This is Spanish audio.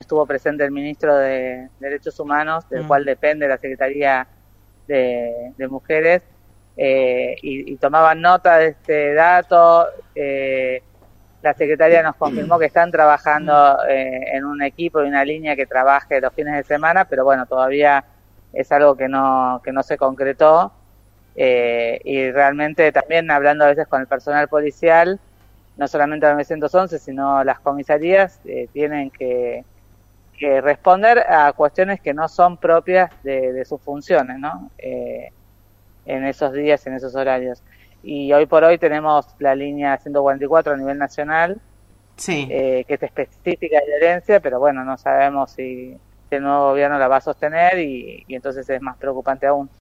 estuvo presente el ministro de Derechos Humanos, del cual depende la Secretaría de Mujeres, y tomaban nota de este dato. La secretaria nos confirmó que están trabajando en un equipo y una línea que trabaje los fines de semana, pero bueno, todavía es algo que no se concretó. Y realmente también hablando a veces con el personal policial, no solamente el 911, sino las comisarías tienen que responder a cuestiones que no son propias de sus funciones, ¿no? En esos días, en esos horarios. Y hoy por hoy tenemos la línea 144 a nivel nacional, sí. Que es específica de violencia, pero bueno, no sabemos si el nuevo gobierno la va a sostener y entonces es más preocupante aún.